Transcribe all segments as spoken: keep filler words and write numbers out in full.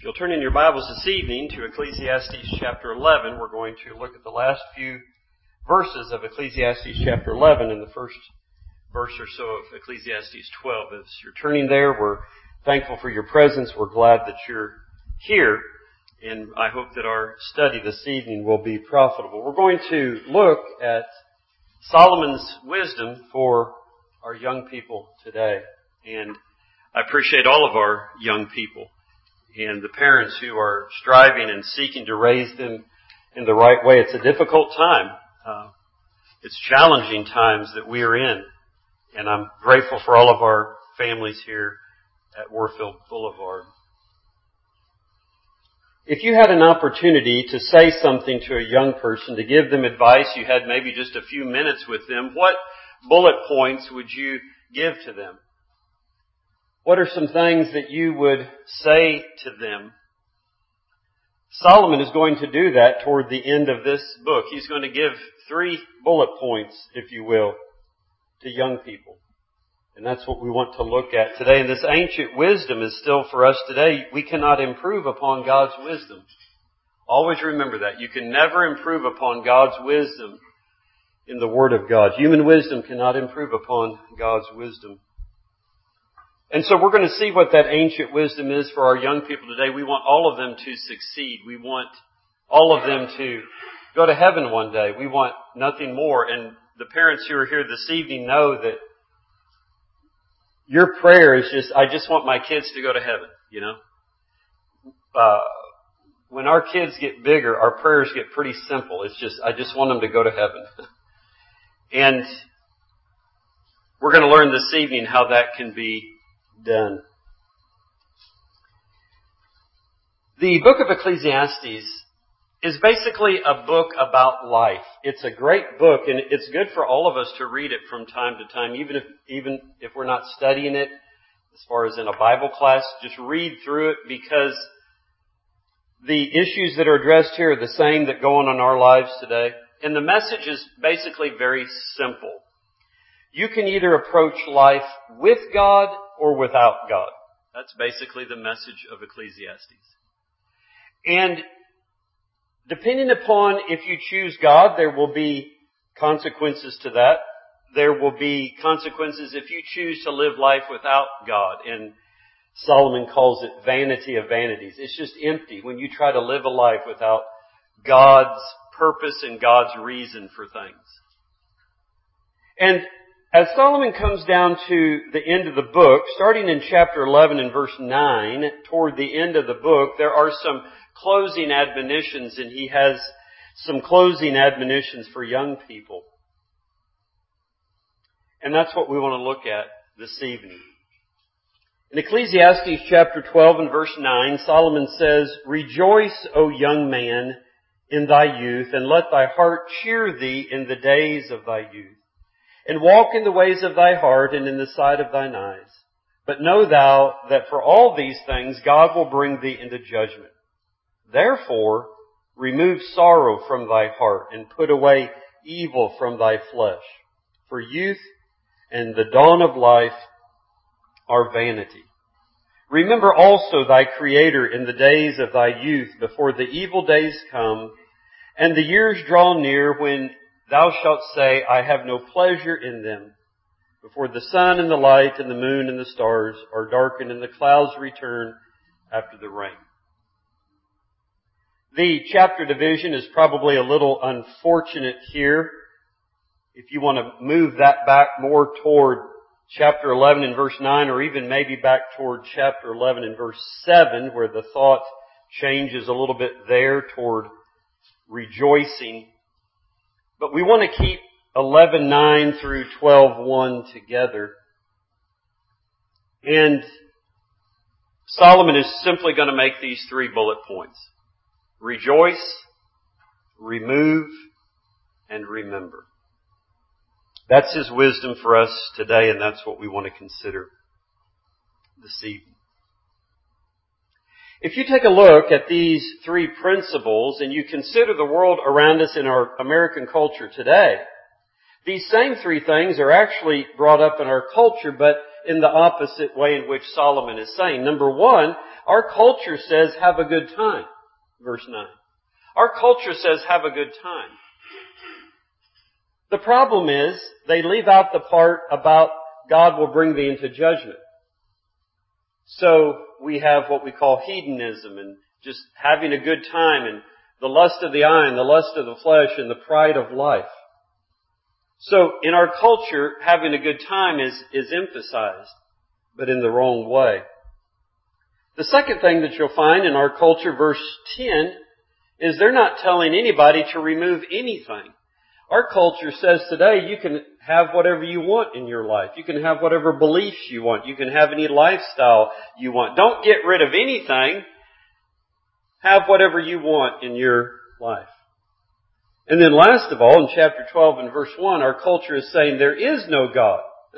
If you'll turn in your Bibles this evening to Ecclesiastes chapter eleven, we're going to look at the last few verses of Ecclesiastes chapter eleven and the first verse or so of Ecclesiastes twelve. As you're turning there, we're thankful for your presence. We're glad that you're here, and I hope that our study this evening will be profitable. We're going to look at Solomon's wisdom for our young people today, and I appreciate all of our young people and the parents who are striving and seeking to raise them in the right way. It's a difficult time. Uh, it's challenging times that we are in. And I'm grateful for all of our families here at Warfield Boulevard. If you had an opportunity to say something to a young person, to give them advice, you had maybe just a few minutes with them, what bullet points would you give to them? What are some things that you would say to them? Solomon is going to do that toward the end of this book. He's going to give three bullet points, if you will, to young people. And that's what we want to look at today. And this ancient wisdom is still for us today. We cannot improve upon God's wisdom. Always remember that. You can never improve upon God's wisdom in the Word of God. Human wisdom cannot improve upon God's wisdom. And so we're going to see what that ancient wisdom is for our young people today. We want all of them to succeed. We want all of them to go to heaven one day. We want nothing more. And the parents who are here this evening know that your prayer is just, I just want my kids to go to heaven, you know. Uh, when our kids get bigger, our prayers get pretty simple. It's just, I just want them to go to heaven. And we're going to learn this evening how that can be done. The book of Ecclesiastes is basically a book about life. It's a great book, and it's good for all of us to read it from time to time, even if even if we're not studying it as far as in a Bible class. Just read through it, because the issues that are addressed here are the same that go on in our lives today. And the message is basically very simple. You can either approach life with God or without God. That's basically the message of Ecclesiastes. And depending upon if you choose God, there will be consequences to that. There will be consequences if you choose to live life without God. And Solomon calls it vanity of vanities. It's just empty when you try to live a life without God's purpose and God's reason for things. And as Solomon comes down to the end of the book, starting in chapter eleven and verse nine, toward the end of the book, there are some closing admonitions, and he has some closing admonitions for young people. And that's what we want to look at this evening. In Ecclesiastes chapter twelve and verse nine, Solomon says, "Rejoice, O young man, in thy youth, and let thy heart cheer thee in the days of thy youth. And walk in the ways of thy heart and in the sight of thine eyes. But know thou that for all these things God will bring thee into judgment. Therefore, remove sorrow from thy heart and put away evil from thy flesh. For youth and the dawn of life are vanity. Remember also thy Creator in the days of thy youth, before the evil days come, and the years draw near when thou shalt say, I have no pleasure in them, before the sun and the light and the moon and the stars are darkened and the clouds return after the rain." The chapter division is probably a little unfortunate here. If you want to move that back more toward chapter eleven and verse nine, or even maybe back toward chapter eleven and verse seven, where the thought changes a little bit there toward rejoicing. But we want to keep eleven nine through twelve one together. And Solomon is simply going to make these three bullet points. Rejoice, remove, and remember. That's his wisdom for us today, and that's what we want to consider this evening. If you take a look at these three principles and you consider the world around us in our American culture today, these same three things are actually brought up in our culture, but in the opposite way in which Solomon is saying. Number one, our culture says have a good time. Verse nine. Our culture says have a good time. The problem is they leave out the part about God will bring thee into judgment. So we have what we call hedonism and just having a good time and the lust of the eye and the lust of the flesh and the pride of life. So in our culture, having a good time is, is emphasized, but in the wrong way. The second thing that you'll find in our culture, verse ten, is they're not telling anybody to remove anything. Our culture says today you can have whatever you want in your life. You can have whatever beliefs you want. You can have any lifestyle you want. Don't get rid of anything. Have whatever you want in your life. And then last of all, in chapter twelve and verse one, our culture is saying there is no God.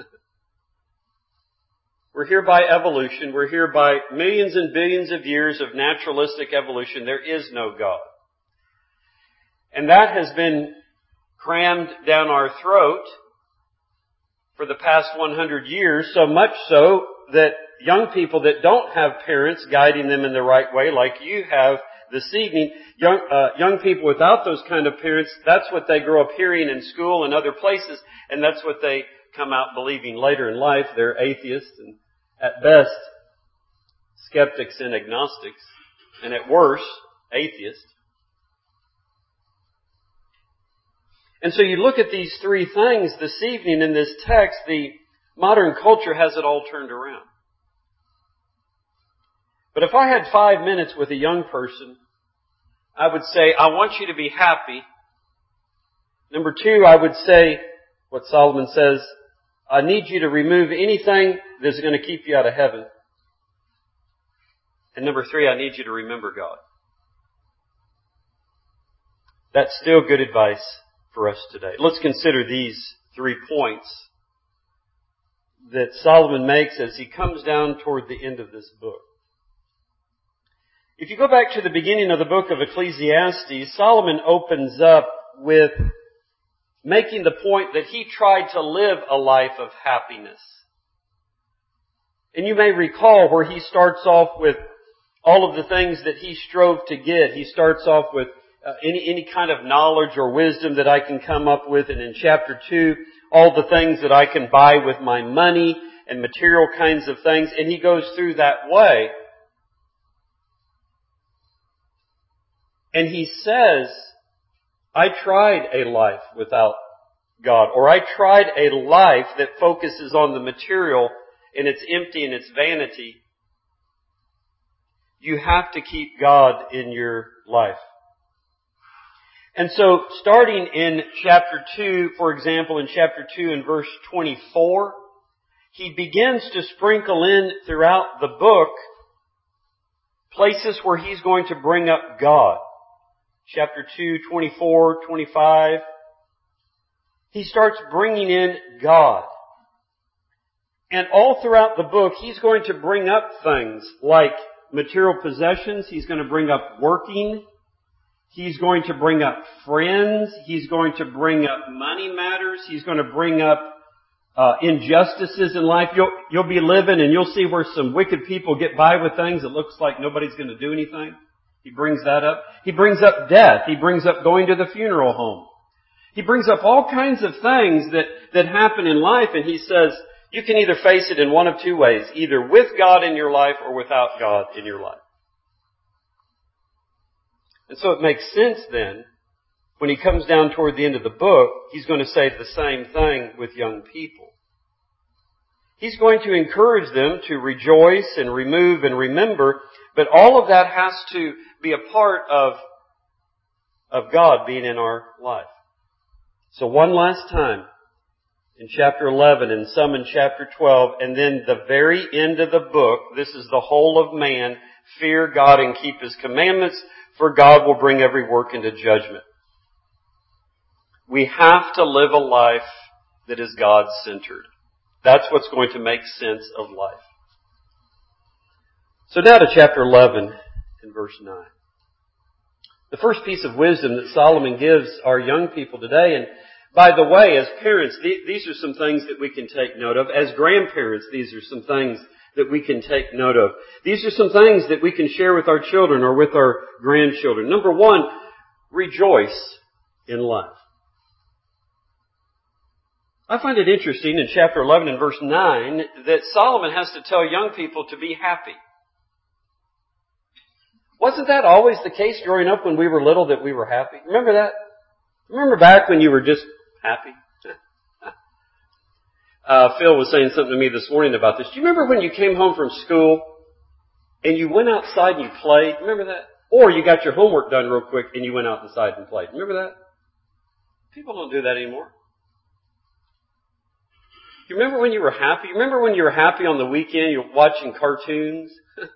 We're here by evolution. We're here by millions and billions of years of naturalistic evolution. There is no God. And that has been crammed down our throat for the past one hundred years, so much so that young people that don't have parents guiding them in the right way, like you have this evening, young, uh, young people without those kind of parents, that's what they grow up hearing in school and other places, and that's what they come out believing later in life. They're atheists and at best skeptics and agnostics, and at worst atheists. And so you look at these three things this evening in this text, the modern culture has it all turned around. But if I had five minutes with a young person, I would say, I want you to be happy. Number two, I would say, what Solomon says, I need you to remove anything that's going to keep you out of heaven. And number three, I need you to remember God. That's still good advice for us today. Let's consider these three points that Solomon makes as he comes down toward the end of this book. If you go back to the beginning of the book of Ecclesiastes, Solomon opens up with making the point that he tried to live a life of happiness. And you may recall where he starts off with all of the things that he strove to get. He starts off with uh, any, any kind of knowledge or wisdom that I can come up with. And in chapter two, all the things that I can buy with my money and material kinds of things. And he goes through that way. And he says, I tried a life without God, or I tried a life that focuses on the material and it's empty and it's vanity. You have to keep God in your life. And so, starting in chapter two, for example, in chapter two and verse twenty-four, he begins to sprinkle in throughout the book places where he's going to bring up God. Chapter two, twenty-four, twenty-five. He starts bringing in God. And all throughout the book, he's going to bring up things like material possessions. He's going to bring up working. He's going to bring up friends. He's going to bring up money matters. He's going to bring up uh, injustices in life. You'll, you'll be living and you'll see where some wicked people get by with things. It looks like nobody's going to do anything. He brings that up. He brings up death. He brings up going to the funeral home. He brings up all kinds of things that, that happen in life, and he says, you can either face it in one of two ways, either with God in your life or without God in your life. And so it makes sense then, when he comes down toward the end of the book, he's going to say the same thing with young people. He's going to encourage them to rejoice and remove and remember, but all of that has to be a part of, of God being in our life. So one last time, in chapter eleven and some in chapter twelve, and then the very end of the book, this is the whole of man, fear God and keep His commandments, for God will bring every work into judgment. We have to live a life that is God-centered. That's what's going to make sense of life. So now to chapter eleven and verse nine. The first piece of wisdom that Solomon gives our young people today, and By the way, as parents, these are some things that we can take note of. As grandparents, these are some things that we can take note of. These are some things that we can share with our children or with our grandchildren. Number one, rejoice in life. I find it interesting in chapter eleven and verse nine that Solomon has to tell young people to be happy. Wasn't that always the case growing up when we were little, that we were happy? Remember that? Remember back when you were just happy? uh, Phil was saying something to me this morning about this. Do you remember when you came home from school and you went outside and you played? Remember that? Or you got your homework done real quick and you went out inside and played. Remember that? People don't do that anymore. You remember when you were happy? You remember when you were happy on the weekend, you were watching cartoons?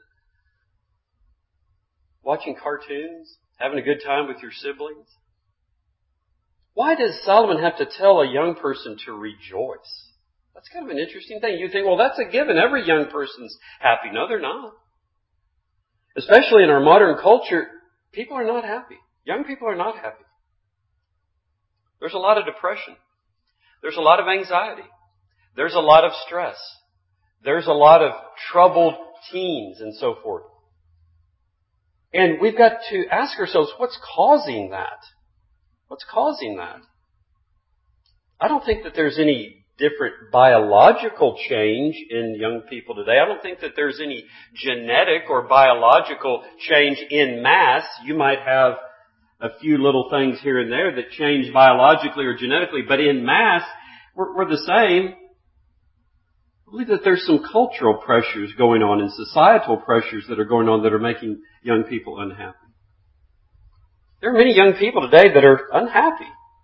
Watching cartoons? Having a good time with your siblings? Why does Solomon have to tell a young person to rejoice? That's kind of an interesting thing. You think, well, that's a given. Every young person's happy. No, they're not. Especially in our modern culture, people are not happy. Young people are not happy. There's a lot of depression. There's a lot of anxiety. There's a lot of stress. There's a lot of troubled teens and so forth. And we've got to ask ourselves, what's causing that? What's causing that? I don't think that there's any different biological change in young people today. I don't think that there's any genetic or biological change in mass. You might have a few little things here and there that change biologically or genetically, but in mass, we're, we're the same. I believe that there's some cultural pressures going on and societal pressures that are going on that are making young people unhappy. There are many young people today that are unhappy.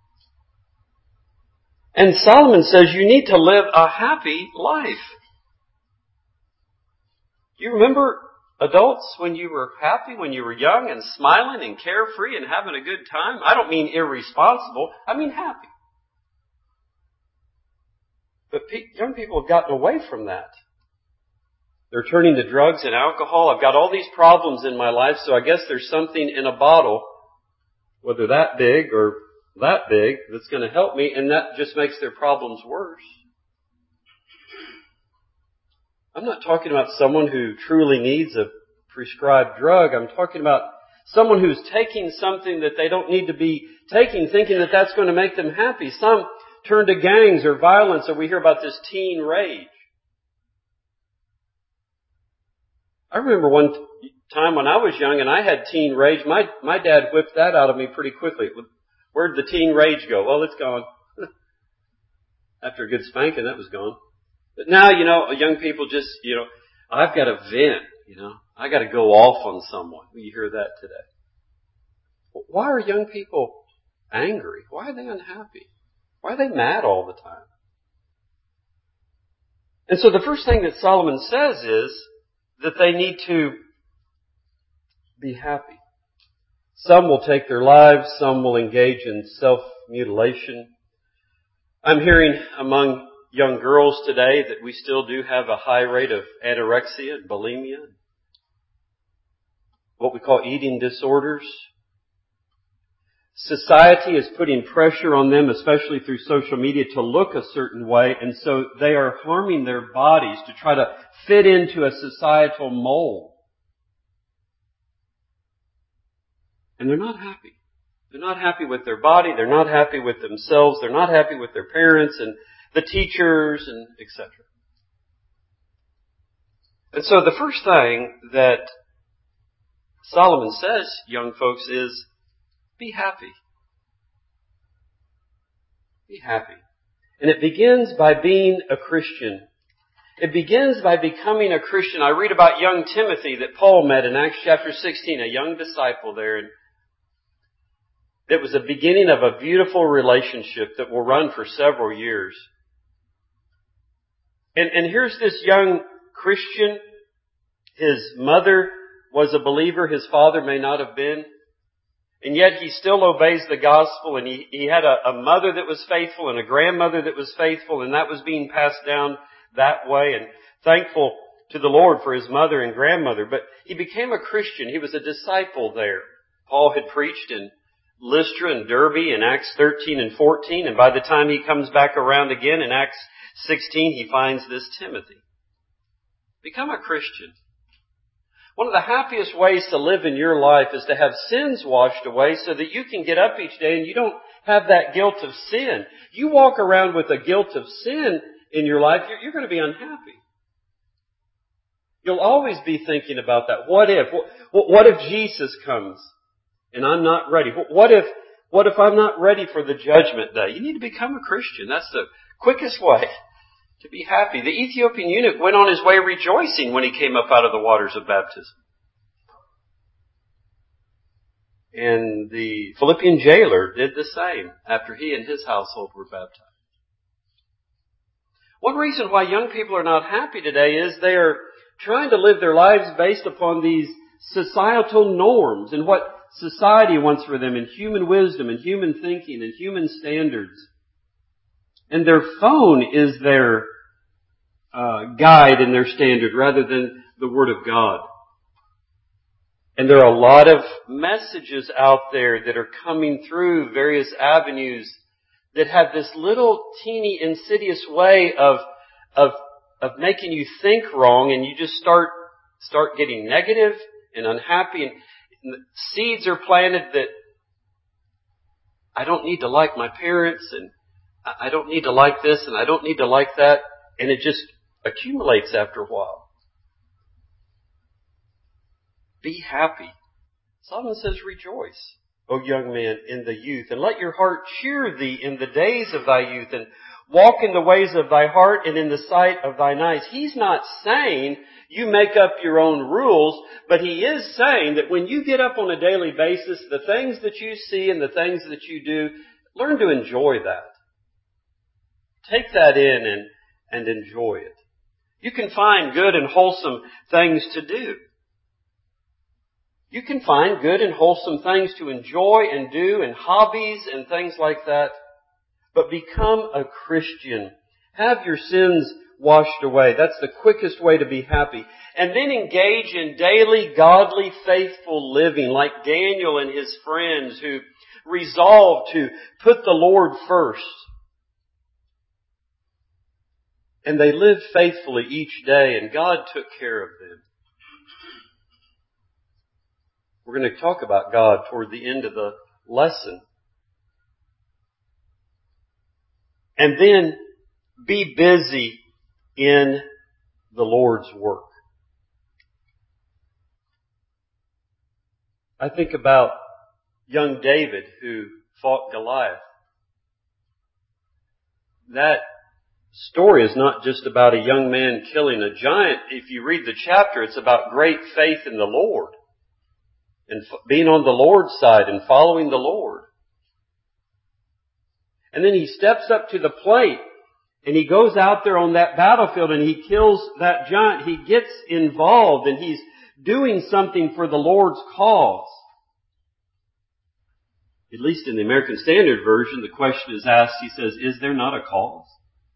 And Solomon says you need to live a happy life. Do you remember, adults, when you were happy, when you were young and smiling and carefree and having a good time? I don't mean irresponsible. I mean happy. But pe- young people have gotten away from that. They're turning to drugs and alcohol. I've got all these problems in my life, so I guess there's something in a bottle, whether that big or that big, that's going to help me, and that just makes their problems worse. I'm not talking about someone who truly needs a prescribed drug. I'm talking about someone who's taking something that they don't need to be taking, thinking that that's going to make them happy. Some turn to gangs or violence, or we hear about this teen rage. I remember one time when I was young and I had teen rage, my my dad whipped that out of me pretty quickly. Where'd the teen rage go? Well, it's gone. After a good spanking, that was gone. But now, you know, young people just, you know, I've got to vent, you know. I got to go off on someone. You hear that today. Why are young people angry? Why are they unhappy? Why are they mad all the time? And so the first thing that Solomon says is that they need to be happy. Some will take their lives. Some will engage in self-mutilation. I'm hearing among young girls today that we still do have a high rate of anorexia and bulimia, what we call eating disorders. Society is putting pressure on them, especially through social media, to look a certain way, and so they are harming their bodies to try to fit into a societal mold. And they're not happy. They're not happy with their body. They're not happy with themselves. They're not happy with their parents and the teachers and et cetera. And so the first thing that Solomon says, young folks, is be happy. Be happy. And it begins by being a Christian. It begins by becoming a Christian. I read about young Timothy that Paul met in Acts chapter sixteen, a young disciple there. And it was the beginning of a beautiful relationship that will run for several years. And, and here's this young Christian. His mother was a believer. His father may not have been. And yet he still obeys the gospel, and he, he had a, a mother that was faithful and a grandmother that was faithful, and that was being passed down that way, and thankful to the Lord for his mother and grandmother. But he became a Christian. He was a disciple there. Paul had preached in Lystra and Derbe in Acts thirteen and fourteen, and by the time he comes back around again in Acts sixteen, he finds this Timothy. Become a Christian. One of the happiest ways to live in your life is to have sins washed away so that you can get up each day and you don't have that guilt of sin. You walk around with a guilt of sin in your life, you're, you're going to be unhappy. You'll always be thinking about that. What if? What, what if Jesus comes and I'm not ready? What if, what if I'm not ready for the judgment day? You need to become a Christian. That's the quickest way to be happy. The Ethiopian eunuch went on his way rejoicing when he came up out of the waters of baptism. And the Philippian jailer did the same after he and his household were baptized. One reason why young people are not happy today is they are trying to live their lives based upon these societal norms and what society wants for them and human wisdom and human thinking and human standards. And their phone is their uh, guide and their standard rather than the Word of God. And there are a lot of messages out there that are coming through various avenues that have this little teeny insidious way of of of making you think wrong, and you just start start getting negative and unhappy, and, and seeds are planted that I don't need to like my parents, and I don't need to like this, and I don't need to like that. And it just accumulates after a while. Be happy. Solomon says, rejoice, O young man, in the youth, and let your heart cheer thee in the days of thy youth, and walk in the ways of thy heart and in the sight of thine eyes. He's not saying you make up your own rules, but he is saying that when you get up on a daily basis, the things that you see and the things that you do, learn to enjoy that. Take that in and, and enjoy it. You can find good and wholesome things to do. You can find good and wholesome things to enjoy and do and hobbies and things like that. But become a Christian. Have your sins washed away. That's the quickest way to be happy. And then engage in daily, godly, faithful living like Daniel and his friends who resolved to put the Lord first. And they lived faithfully each day, and God took care of them. We're going to talk about God toward the end of the lesson. And then be busy in the Lord's work. I think about young David who fought Goliath. That story is not just about a young man killing a giant. If you read the chapter, it's about great faith in the Lord and being on the Lord's side and following the Lord. And then he steps up to the plate and he goes out there on that battlefield and he kills that giant. He gets involved and he's doing something for the Lord's cause. At least in the American Standard Version, the question is asked, he says, is there not a cause?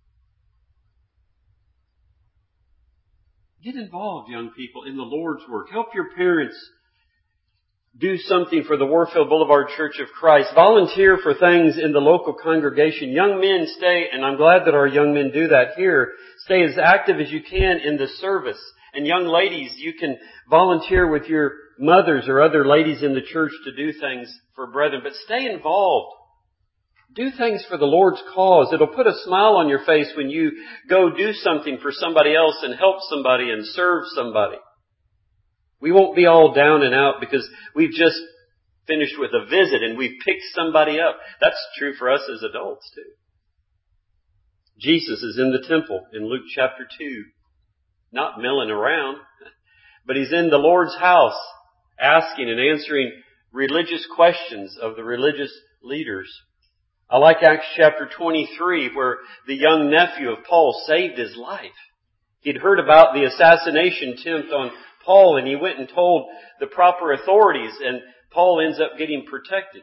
Get involved, young people, in the Lord's work. Help your parents do something for the Warfield Boulevard Church of Christ. Volunteer for things in the local congregation. Young men, stay, and I'm glad that our young men do that here, stay as active as you can in the service. And young ladies, you can volunteer with your mothers or other ladies in the church to do things for brethren. But stay involved. Do things for the Lord's cause. It'll put a smile on your face when you go do something for somebody else and help somebody and serve somebody. We won't be all down and out because we've just finished with a visit and we've picked somebody up. That's true for us as adults too. Jesus is in the temple in Luke chapter two. Not milling around, but He's in the Lord's house asking and answering religious questions of the religious leaders. I like Acts chapter twenty-three where the young nephew of Paul saved his life. He'd heard about the assassination attempt on Paul and he went and told the proper authorities and Paul ends up getting protected.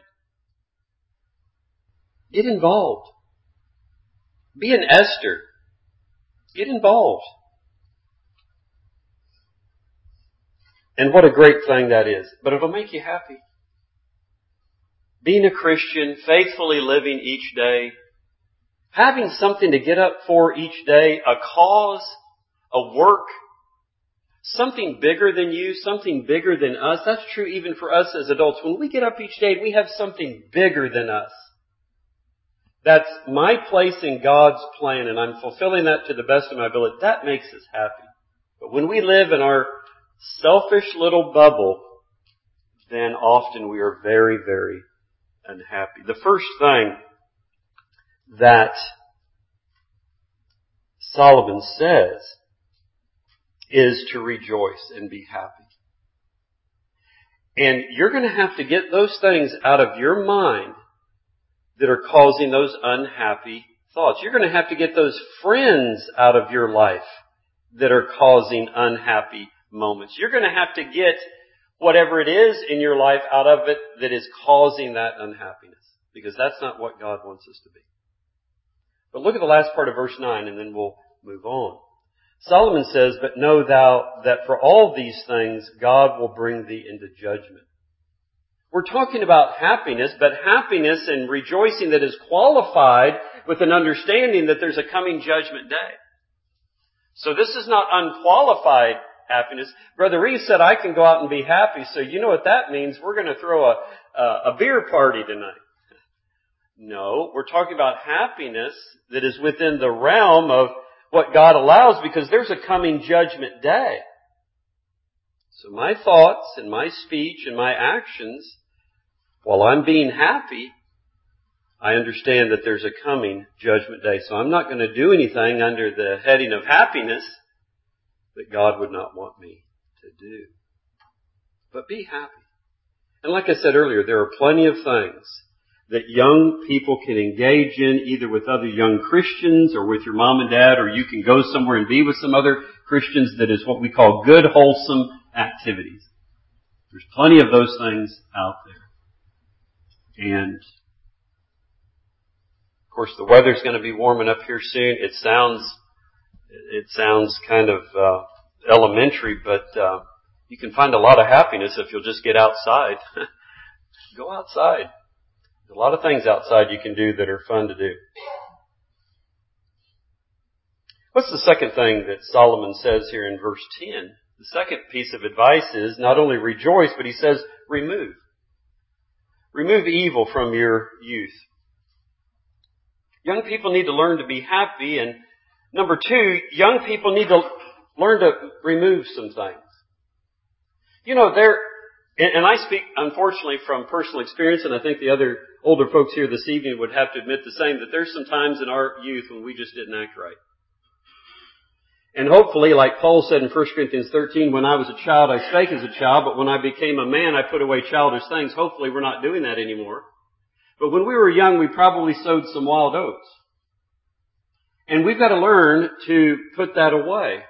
Get involved. Be an Esther. Get involved. And what a great thing that is. But it'll make you happy. being a Christian, faithfully living each day, having something to get up for each day, a cause, a work, something bigger than you, something bigger than us. That's true even for us as adults. When we get up each day, we have something bigger than us. That's my place in God's plan, and I'm fulfilling that to the best of my ability. That makes us happy. But when we live in our selfish little bubble, then often we are very, very unhappy. The first thing that Solomon says is to rejoice and be happy. And you're going to have to get those things out of your mind that are causing those unhappy thoughts. You're going to have to get those friends out of your life that are causing unhappy moments. You're going to have to get whatever it is in your life out of it that is causing that unhappiness. Because that's not what God wants us to be. But look at the last part of verse nine and then we'll move on. Solomon says, "But know thou that for all these things God will bring thee into judgment." We're talking about happiness, but happiness and rejoicing that is qualified with an understanding that there's a coming judgment day. So this is not unqualified happiness. Brother Reese said, I can go out and be happy. So you know what that means? We're going to throw a, a, a beer party tonight. No, we're talking about happiness that is within the realm of what God allows because there's a coming judgment day. So my thoughts and my speech and my actions, while I'm being happy, I understand that there's a coming judgment day. So I'm not going to do anything under the heading of happiness that God would not want me to do. But be happy. And like I said earlier, there are plenty of things that young people can engage in, either with other young Christians or with your mom and dad, or you can go somewhere and be with some other Christians that is what we call good, wholesome activities. There's plenty of those things out there. And, of course, the weather's going to be warming up here soon. It sounds, it sounds kind of uh, elementary, but uh, you can find a lot of happiness if you'll just get outside. Go outside. There's a lot of things outside you can do that are fun to do. What's the second thing that Solomon says here in verse ten? The second piece of advice is not only rejoice, but he says remove. Remove evil from your youth. Young people need to learn to be happy, and number two, young people need to learn to remove some things. You know, there, and I speak, unfortunately, from personal experience, and I think the other older folks here this evening would have to admit the same, that there's some times in our youth when we just didn't act right. And hopefully, like Paul said in First Corinthians thirteen, when I was a child, I spake as a child, but when I became a man, I put away childish things. Hopefully, we're not doing that anymore. But when we were young, we probably sowed some wild oats. And we've got to learn to put that away.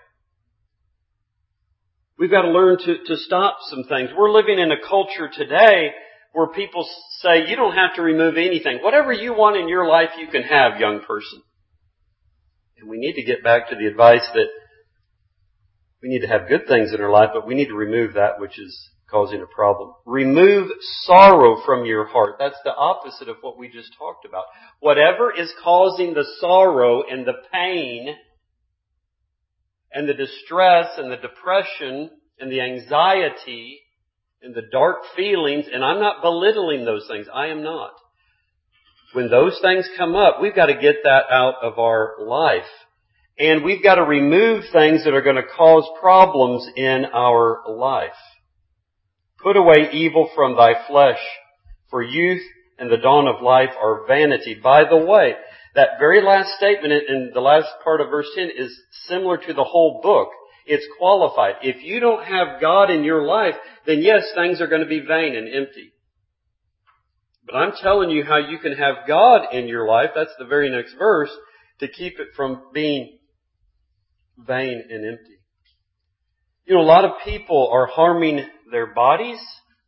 We've got to learn to, to stop some things. We're living in a culture today where people say, you don't have to remove anything. Whatever you want in your life, you can have, young person. And we need to get back to the advice that we need to have good things in our life, but we need to remove that which is causing a problem. Remove sorrow from your heart. That's the opposite of what we just talked about. Whatever is causing the sorrow and the pain and the distress and the depression and the anxiety and the dark feelings, and I'm not belittling those things. I am not. When those things come up, we've got to get that out of our life. And we've got to remove things that are going to cause problems in our life. Put away evil from thy flesh, for youth and the dawn of life are vanity. By the way, that very last statement in the last part of verse ten is similar to the whole book. It's qualified. If you don't have God in your life, then yes, things are going to be vain and empty. But I'm telling you how you can have God in your life, that's the very next verse, to keep it from being vain and empty. You know, a lot of people are harming their bodies.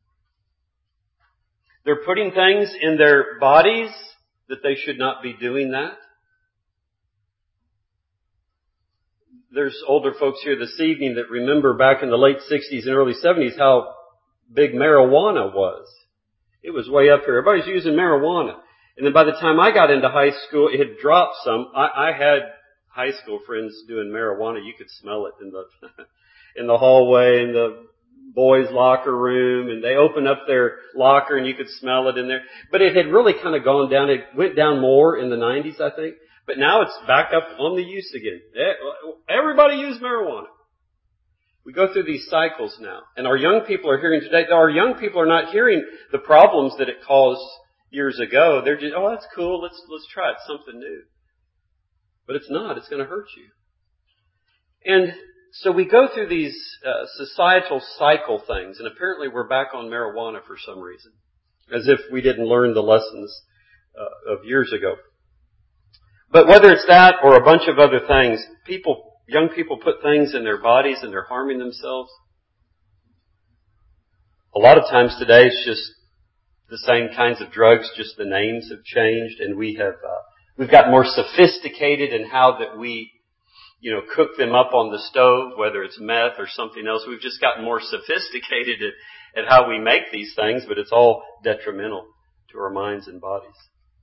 They're putting things in their bodies that they should not be doing that. There's older folks here this evening that remember back in the late sixties and early seventies how big marijuana was. It was way up here. Everybody's using marijuana. And then by the time I got into high school, it had dropped some. I, I had high school friends doing marijuana. You could smell it in the in the hallway, in the boys' locker room, and they opened up their locker and you could smell it in there. But it had really kind of gone down. It went down more in the nineties, I think. But now it's back up on the use again. Everybody used marijuana. We go through these cycles now. And our young people are hearing today, our young people are not hearing the problems that it caused years ago. They're just, oh, that's cool. Let's, let's try it. Something new. But it's not. It's going to hurt you. And so we go through these uh, societal cycle things. And apparently we're back on marijuana for some reason. As if we didn't learn the lessons uh, of years ago. But whether it's that or a bunch of other things, people Young people put things in their bodies and they're harming themselves. A lot of times today it's just the same kinds of drugs, just the names have changed, and we have uh, we've got more sophisticated in how that we, you know, cook them up on the stove, whether it's meth or something else. We've just gotten more sophisticated at, at how we make these things, but it's all detrimental to our minds and bodies.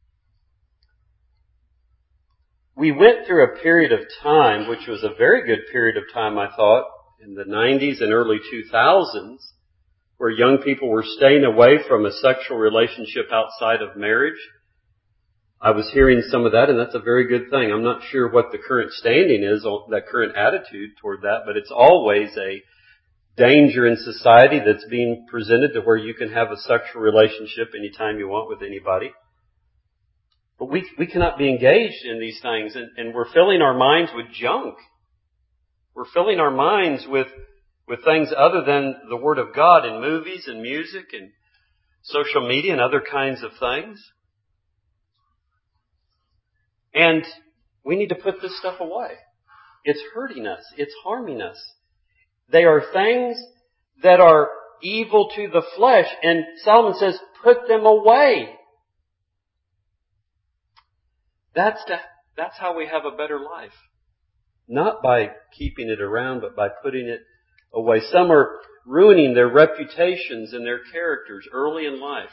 We went through a period of time, which was a very good period of time, I thought, in the nineties and early two thousands, where young people were staying away from a sexual relationship outside of marriage. I was hearing some of that, and that's a very good thing. I'm not sure what the current standing is, that current attitude toward that, but it's always a danger in society that's being presented to where you can have a sexual relationship anytime you want with anybody. But we we cannot be engaged in these things, and, and we're filling our minds with junk. We're filling our minds with with things other than the Word of God in movies and music and social media and other kinds of things. And we need to put this stuff away. It's hurting us. It's harming us. They are things that are evil to the flesh, and Solomon says, put them away. That's the, that's how we have a better life. Not by keeping it around, but by putting it away. Some are ruining their reputations and their characters early in life.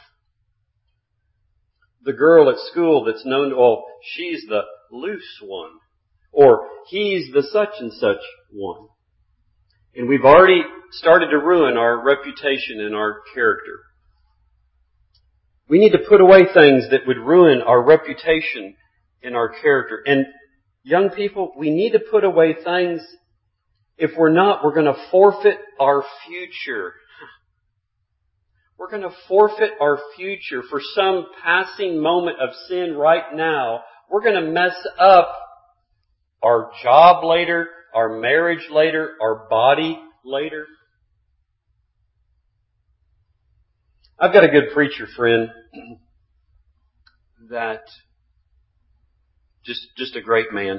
The girl at school that's known to all, she's the loose one. Or he's the such and such one. And we've already started to ruin our reputation and our character. We need to put away things that would ruin our reputation in our character. And young people, we need to put away things. If we're not, we're going to forfeit our future. We're going to forfeit our future for some passing moment of sin right now. We're going to mess up our job later, our marriage later, our body later. I've got a good preacher friend that Just, just a great man.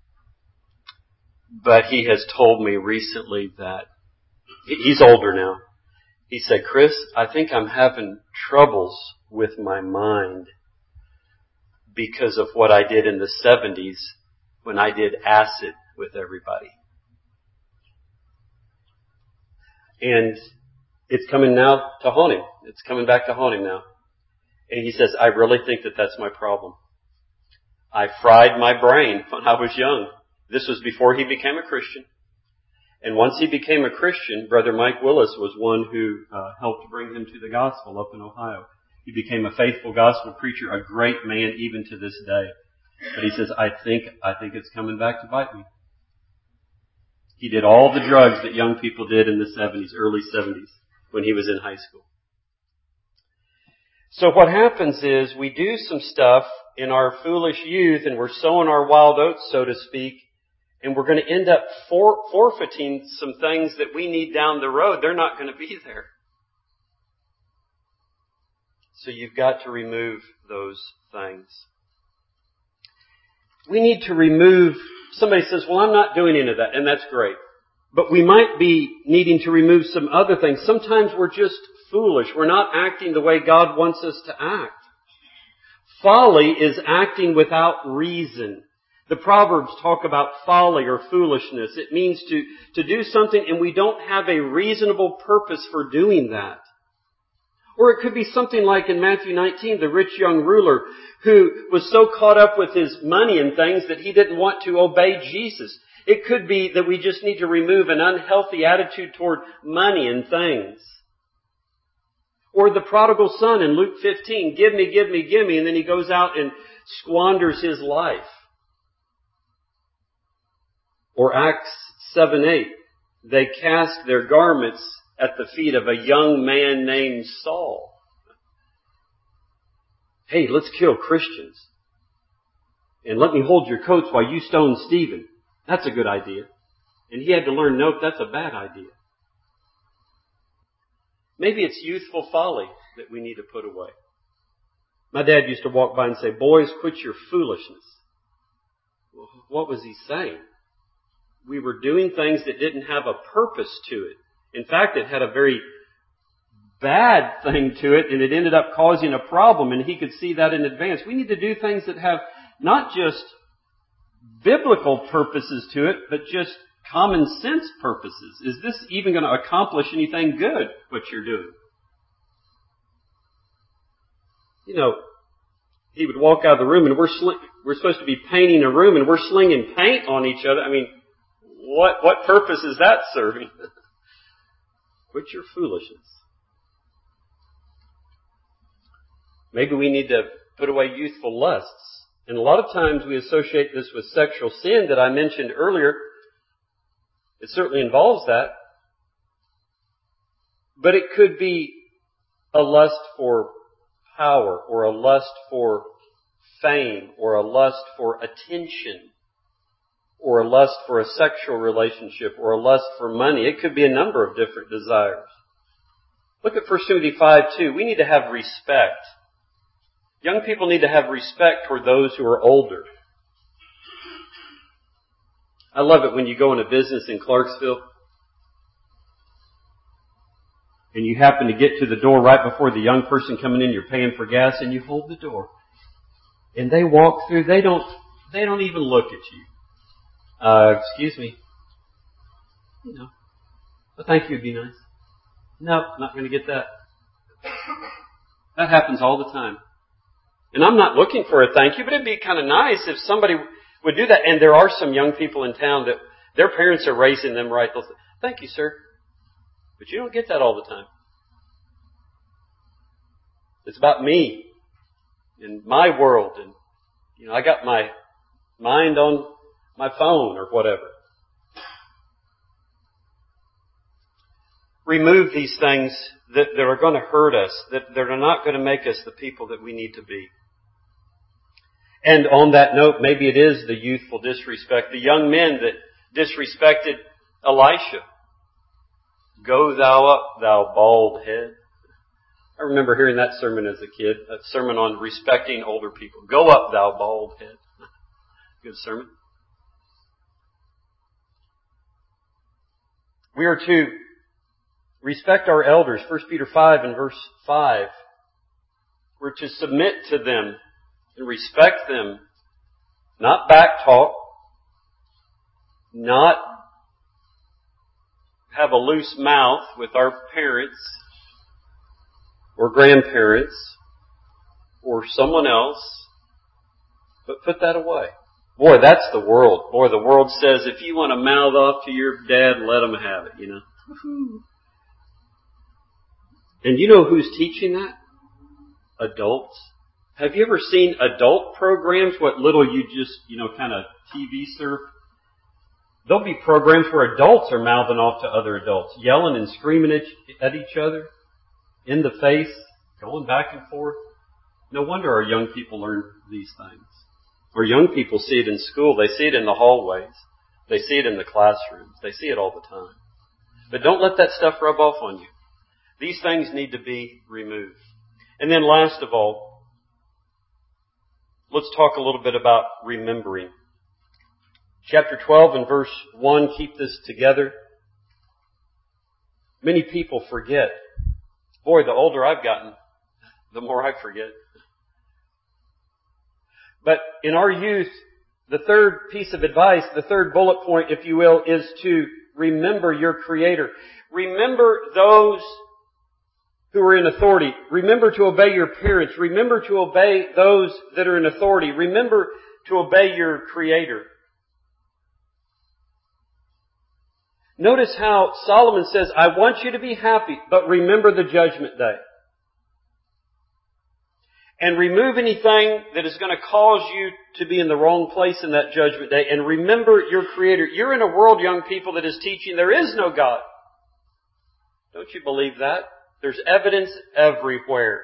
But he has told me recently that he's older now. He said, Chris, I think I'm having troubles with my mind because of what I did in the seventies when I did acid with everybody. And it's coming now to haunt him. It's coming back to haunt him now. And he says, I really think that that's my problem. I fried my brain when I was young. This was before he became a Christian. And once he became a Christian, Brother Mike Willis was one who uh, helped bring him to the gospel up in Ohio. He became a faithful gospel preacher, a great man even to this day. But he says, I think, I think it's coming back to bite me. He did all the drugs that young people did in the seventies, early seventies, when he was in high school. So what happens is we do some stuff in our foolish youth and we're sowing our wild oats, so to speak, and we're going to end up for, forfeiting some things that we need down the road. They're not going to be there. So you've got to remove those things. We need to remove, somebody says, well, I'm not doing any of that, and that's great. But we might be needing to remove some other things. Sometimes we're just foolish. We're not acting the way God wants us to act. Folly is acting without reason. The Proverbs talk about folly or foolishness. It means to, to do something and we don't have a reasonable purpose for doing that. Or it could be something like in Matthew nineteen, the rich young ruler who was so caught up with his money and things that he didn't want to obey Jesus. It could be that we just need to remove an unhealthy attitude toward money and things. Or the prodigal son in Luke fifteen, give me, give me, give me, and then he goes out and squanders his life. Or Acts seven eight, they cast their garments at the feet of a young man named Saul. Hey, let's kill Christians. And let me hold your coats while you stone Stephen. That's a good idea. And he had to learn, nope, that's a bad idea. Maybe it's youthful folly that we need to put away. My dad used to walk by and say, boys, quit your foolishness. Well, what was he saying? We were doing things that didn't have a purpose to it. In fact, it had a very bad thing to it, and it ended up causing a problem, and he could see that in advance. We need to do things that have not just biblical purposes to it, but just common sense purposes. Is this even going to accomplish anything good, what you're doing? You know, he would walk out of the room, and we're sling- we're supposed to be painting a room, and we're slinging paint on each other. I mean, what what purpose is that serving? Quit your foolishness. Maybe we need to put away youthful lusts. And a lot of times we associate this with sexual sin that I mentioned earlier. It certainly involves that. But it could be a lust for power, or a lust for fame, or a lust for attention, or a lust for a sexual relationship, or a lust for money. It could be a number of different desires. Look at First Timothy five two. We need to have respect. Young people need to have respect toward those who are older. I love it when you go into business in Clarksville and you happen to get to the door right before the young person coming in, you're paying for gas, and you hold the door. And they walk through, they don't, they don't even look at you. Uh, excuse me. You know, well, thank you would be nice. No, not going to get that. That happens all the time. And I'm not looking for a thank you, but it'd be kind of nice if somebody would do that. And there are some young people in town that their parents are raising them right. They'll say, thank you, sir. But you don't get that all the time. It's about me and my world. And, you know, I got my mind on my phone or whatever. Remove these things that, that are going to hurt us, that, that are not going to make us the people that we need to be. And on that note, maybe it is the youthful disrespect, the young men that disrespected Elisha. Go thou up, thou bald head. I remember hearing that sermon as a kid, a sermon on respecting older people. Go up, thou bald head. Good sermon. We are to respect our elders. First Peter five and verse five. We're to submit to them and respect them. Not backtalk. Not have a loose mouth with our parents or grandparents or someone else. But put that away. Boy, that's the world. Boy, the world says if you want to mouth off to your dad, let them have it, you know. Woo-hoo. And you know who's teaching that? Adults. Have you ever seen adult programs, what little you just, you know, kind of T V surf? There'll be programs where adults are mouthing off to other adults, yelling and screaming at, at each other, in the face, going back and forth. No wonder our young people learn these things. Or young people see it in school. They see it in the hallways. They see it in the classrooms. They see it all the time. But don't let that stuff rub off on you. These things need to be removed. And then last of all, let's talk a little bit about remembering. Chapter twelve and verse one, keep this together. Many people forget. Boy, the older I've gotten, the more I forget. But in our youth, the third piece of advice, the third bullet point, if you will, is to remember your Creator. Remember those who are in authority. Remember to obey your parents. Remember to obey those that are in authority. Remember to obey your Creator. Notice how Solomon says, I want you to be happy, but remember the judgment day. And remove anything that is going to cause you to be in the wrong place in that judgment day. And remember your Creator. You're in a world, young people, that is teaching there is no God. Don't you believe that? There's evidence everywhere.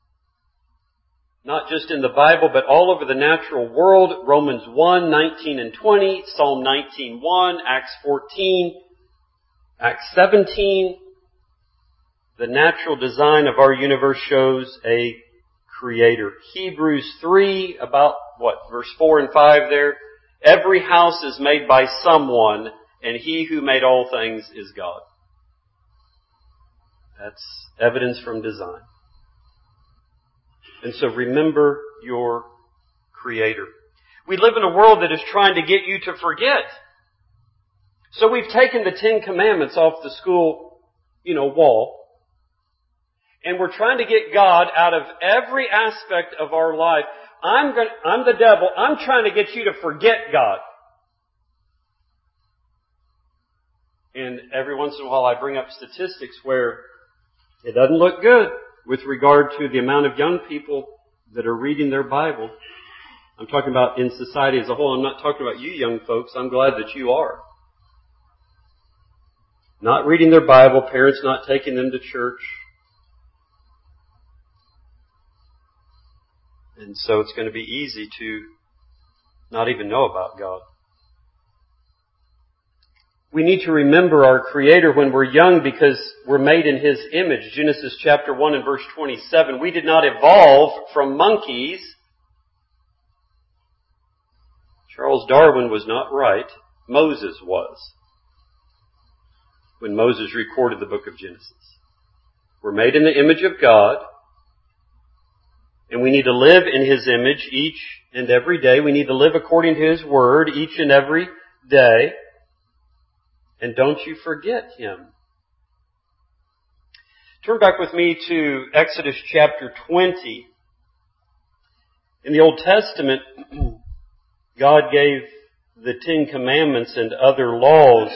Not just in the Bible, but all over the natural world. Romans one, nineteen and twenty, Psalm nineteen, one, Acts fourteen, Acts seventeen. The natural design of our universe shows a Creator. Hebrews three, about what, verse four and five there. Every house is made by someone, and He who made all things is God. That's evidence from design. And so remember your Creator. We live in a world that is trying to get you to forget. So we've taken the Ten Commandments off the school, you know, wall. And we're trying to get God out of every aspect of our life. I'm going, I'm the devil. I'm trying to get you to forget God. And every once in a while I bring up statistics where it doesn't look good with regard to the amount of young people that are reading their Bible. I'm talking about in society as a whole. I'm not talking about you young folks. I'm glad that you are. Not reading their Bible, parents not taking them to church. And so it's going to be easy to not even know about God. We need to remember our Creator when we're young because we're made in His image. Genesis chapter one and verse twenty-seven. We did not evolve from monkeys. Charles Darwin was not right. Moses was. When Moses recorded the book of Genesis. We're made in the image of God. And we need to live in His image each and every day. We need to live according to His Word each and every day. And don't you forget Him. Turn back with me to Exodus chapter twenty. In the Old Testament, God gave the Ten Commandments and other laws.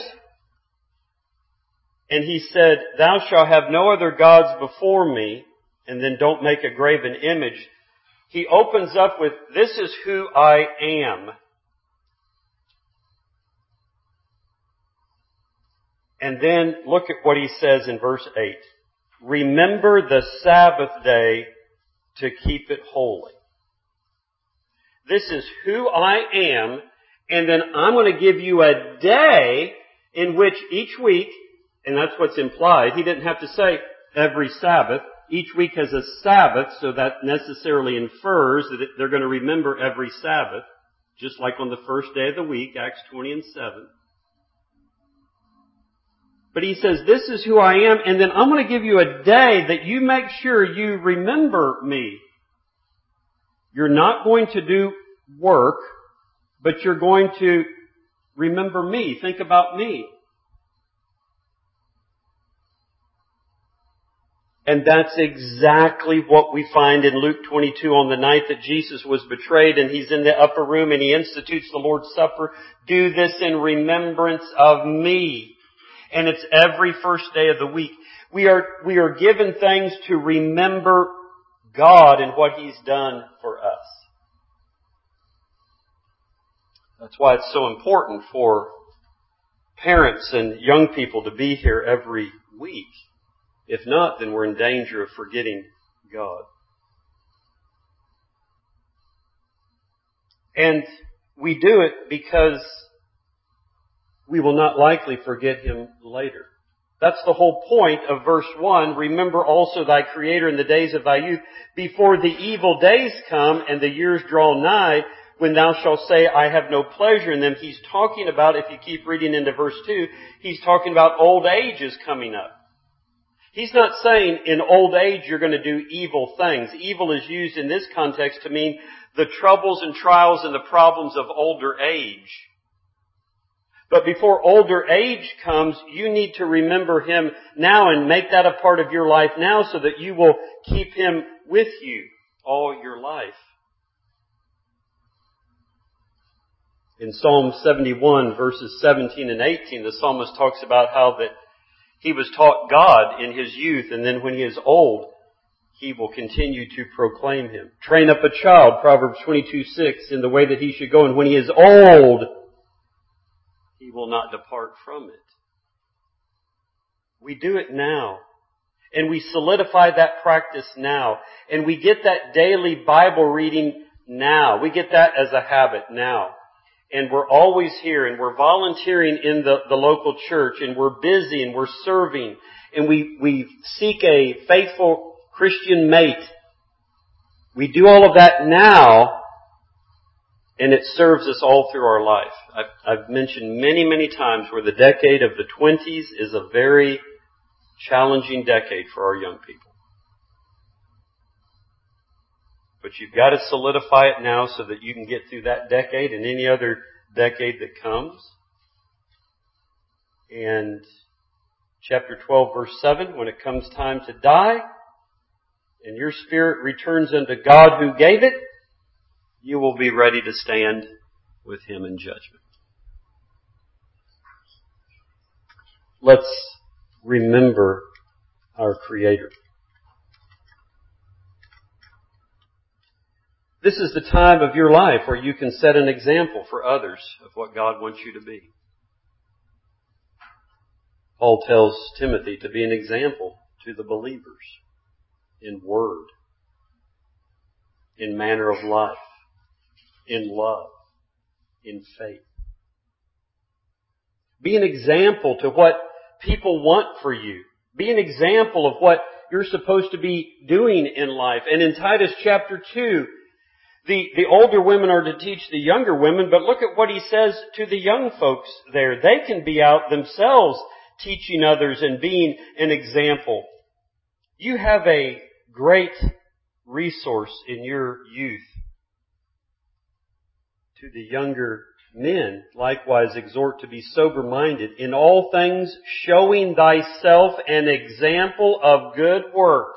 And He said, Thou shalt have no other gods before me. And then don't make a graven image. He opens up with, this is who I am. And then look at what He says in verse eight. Remember the Sabbath day to keep it holy. This is who I am. And then I'm going to give you a day in which each week, and that's what's implied. He didn't have to say every Sabbath. Each week has a Sabbath, so that necessarily infers that they're going to remember every Sabbath, just like on the first day of the week, Acts twenty and seven. But He says, this is who I am, and then I'm going to give you a day that you make sure you remember me. You're not going to do work, but you're going to remember me. Think about me. And that's exactly what we find in Luke twenty-two on the night that Jesus was betrayed and He's in the upper room and He institutes the Lord's Supper. Do this in remembrance of me. And it's every first day of the week. We are, we are given things to remember God and what He's done for us. That's why it's so important for parents and young people to be here every week. If not, then we're in danger of forgetting God. And we do it because we will not likely forget Him later. That's the whole point of verse one. Remember also thy Creator in the days of thy youth, before the evil days come and the years draw nigh, when thou shalt say, I have no pleasure in them. He's talking about, if you keep reading into verse two, He's talking about old age is coming up. He's not saying in old age you're going to do evil things. Evil is used in this context to mean the troubles and trials and the problems of older age. But before older age comes, you need to remember Him now and make that a part of your life now so that you will keep Him with you all your life. In Psalm seventy-one, verses seventeen and eighteen, the psalmist talks about how that he was taught God in his youth, and then when he is old, He will continue to proclaim Him. Train up a child, Proverbs twenty-two six, in the way that he should go, and when he is old, he will not depart from it. We do it now. And we solidify that practice now. And we get that daily Bible reading now. We get that as a habit now. And we're always here, and we're volunteering in the, the local church, and we're busy, and we're serving, and we, we seek a faithful Christian mate. We do all of that now, and it serves us all through our life. I've, I've mentioned many, many times where the decade of the twenties is a very challenging decade for our young people. But you've got to solidify it now so that you can get through that decade and any other decade that comes. And chapter twelve, verse seven, when it comes time to die, and your spirit returns unto God who gave it, you will be ready to stand with Him in judgment. Let's remember our Creator. This is the time of your life where you can set an example for others of what God wants you to be. Paul tells Timothy to be an example to the believers in word, in manner of life, in love, in faith. Be an example to what people want for you. Be an example of what you're supposed to be doing in life. And in Titus chapter two, the, the older women are to teach the younger women, but look at what he says to the young folks there. They can be out themselves teaching others and being an example. You have a great resource in your youth. To the younger men, likewise exhort to be sober-minded, in all things showing thyself an example of good works.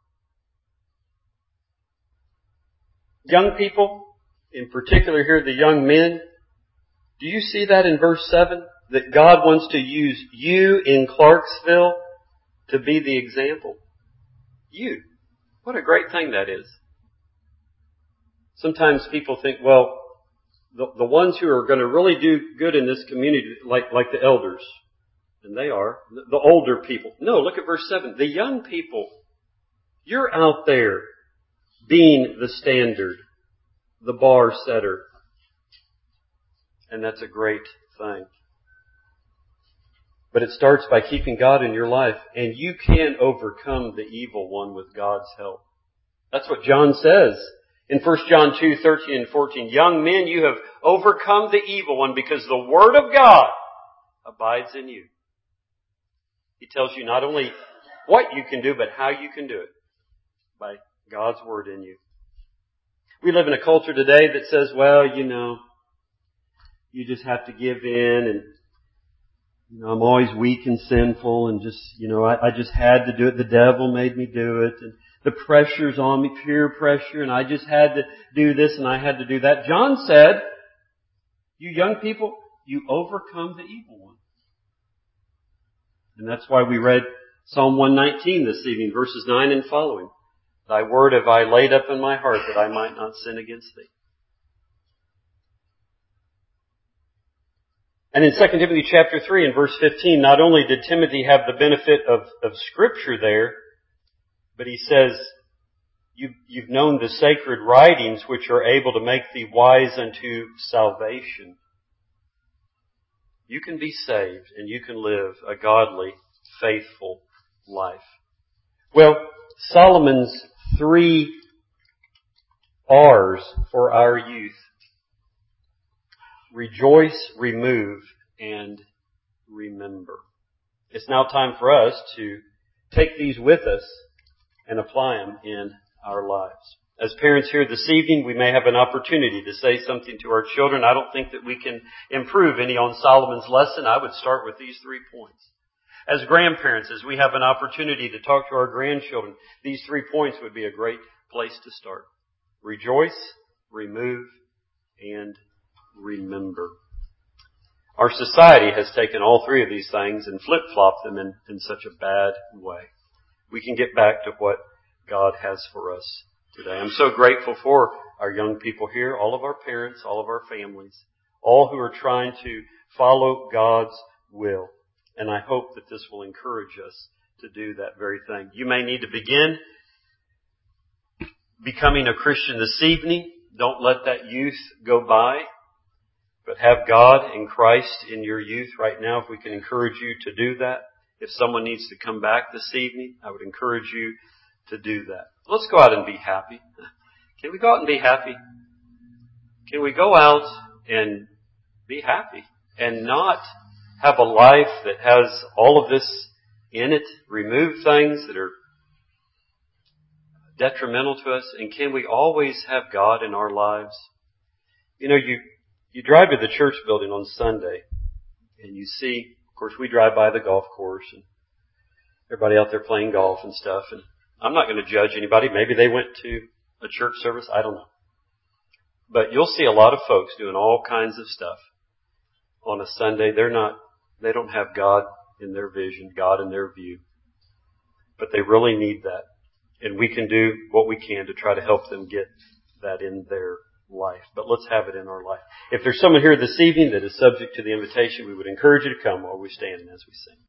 Young people, in particular here the young men, do you see that in verse seven? That God wants to use you in Clarksville to be the example? You. What a great thing that is. Sometimes people think, well, the, the ones who are going to really do good in this community, like, like the elders, and they are, the, the older people. No, look at verse seven. The young people, you're out there being the standard, the bar setter. And that's a great thing. But it starts by keeping God in your life, and you can overcome the evil one with God's help. That's what John says in First John two, thirteen and fourteen. Young men, you have overcome the evil one because the Word of God abides in you. He tells you not only what you can do, but how you can do it by God's Word in you. We live in a culture today that says, well, you know, you just have to give in, and you know, I'm always weak and sinful, and just, you know, I, I just had to do it. The devil made me do it, and the pressure's on me, peer pressure, and I just had to do this and I had to do that. John said, you young people, you overcome the evil one. And that's why we read Psalm one nineteen this evening, verses nine and following. Thy word have I laid up in my heart that I might not sin against thee. And in Second Timothy chapter three and verse fifteen, not only did Timothy have the benefit of, of Scripture there, but he says, you, you've known the sacred writings which are able to make thee wise unto salvation. You can be saved and you can live a godly, faithful life. Well, Solomon's three R's for our youth: rejoice, remove, and remember. It's now time for us to take these with us and apply them in our lives. As parents here this evening, we may have an opportunity to say something to our children. I don't think that we can improve any on Solomon's lesson. I would start with these three points. As grandparents, as we have an opportunity to talk to our grandchildren, these three points would be a great place to start. Rejoice, remove, and remember. Our society has taken all three of these things and flip-flopped them in, in such a bad way. We can get back to what God has for us today. I'm so grateful for our young people here, all of our parents, all of our families, all who are trying to follow God's will. And I hope that this will encourage us to do that very thing. You may need to begin becoming a Christian this evening. Don't let that youth go by, but have God and Christ in your youth right now. If we can encourage you to do that. If someone needs to come back this evening, I would encourage you to do that. Let's go out and be happy. Can we go out and be happy? Can we go out and be happy and not have a life that has all of this in it? Remove things that are detrimental to us. And can we always have God in our lives? You know, you, you drive to the church building on Sunday and you see, of course, we drive by the golf course and everybody out there playing golf and stuff. And I'm not going to judge anybody. Maybe they went to a church service. I don't know. But you'll see a lot of folks doing all kinds of stuff on a Sunday. They're not, they don't have God in their vision, God in their view. But they really need that. And we can do what we can to try to help them get that in their life. But let's have it in our life. If there's someone here this evening that is subject to the invitation, we would encourage you to come while we stand and as we sing.